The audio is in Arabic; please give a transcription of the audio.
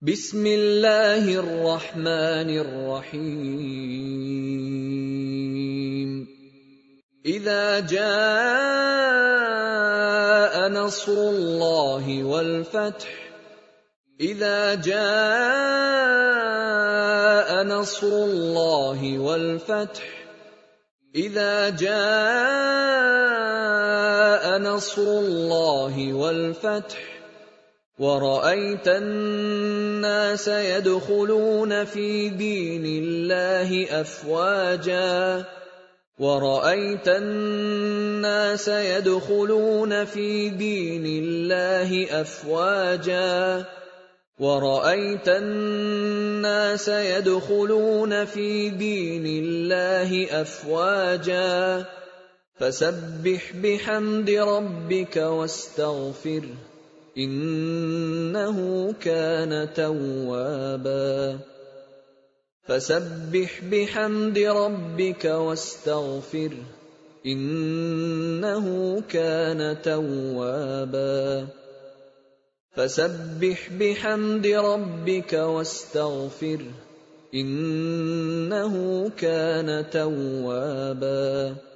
بسم الله الرحمن الرحيم إذا جاء نصر الله والفتح إذا جاء نصر الله والفتح إذا جاء نصر الله والفتح ورأيت الناس يدخلون في دين الله أفواجا ورأيت الناس يدخلون في دين الله أفواجا ورأيت الناس يدخلون في دين الله أفواجا فسبح بحمد ربك واستغفره إنه كان توابا فسبح بحمد ربك واستغفره إنه كان توابا فسبح بحمد ربك واستغفره إنه كان توابا